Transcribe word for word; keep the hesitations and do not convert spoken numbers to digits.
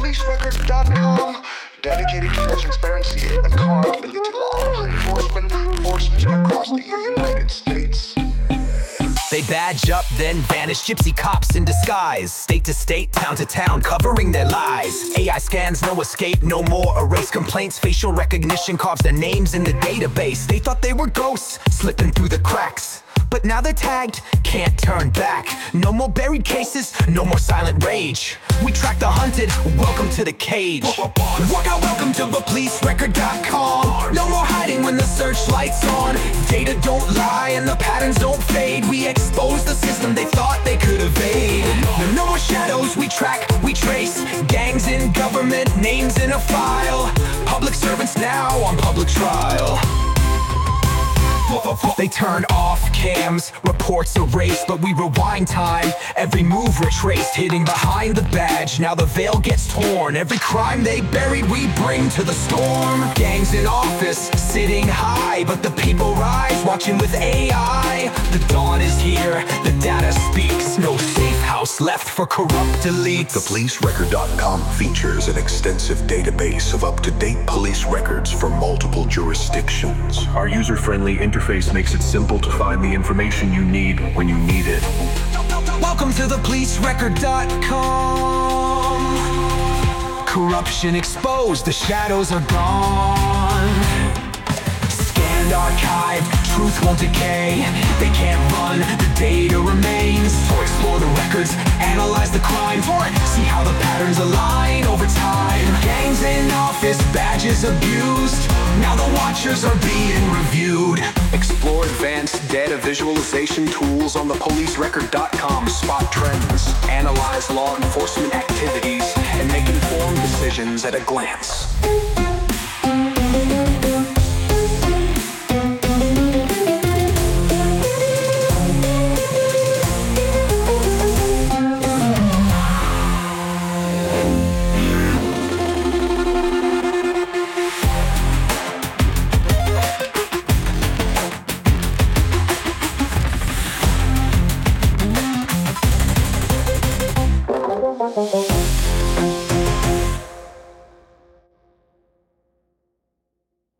police record dot com, dedicated to transparency and accountability law enforcement, enforcement across the United States. They badge up, then vanish, gypsy cops in disguise. State to state, town to town, covering their lies. A I scans, no escape, no more erase complaints. Facial recognition carves their names in the database. They thought they were ghosts, slipping through the cracks. But now they're tagged, can't turn back. No more buried cases, no more silent rage. We track the hunted, welcome to the cage. Walk out, welcome to the police record dot com. No more hiding when the searchlight's on. Data don't lie and the patterns don't fade. We expose the system they thought they could evade. No more shadows, we track, we trace. Gangs in government, names in a file. Public servants now on public trial. They turn off cams, reports erased, but we rewind time. Every move retraced, hiding behind the badge. Now the veil gets torn. Every crime they buried, we bring to the storm. Gangs in office, sitting high, but the people rise, watching with A I. The dawn is here, the data speaks. No safe house left for corrupt elites. The police record dot com features an extensive database of up-to-date police records for multiple jurisdictions. Our user-friendly interface makes it simple to find the information you need when you need it. Welcome to the police record dot com. Corruption exposed, the shadows are gone. Scanned, archived, truth won't decay. They can't run, the data remains. So explore the records, analyze the crime. For it, see how the patterns align over time. Gangs in office, badges abused. Now the watchers are being reviewed. Explore advanced data visualization tools on the police record dot com. Spot trends, analyze law enforcement activities, and make informed decisions at a glance.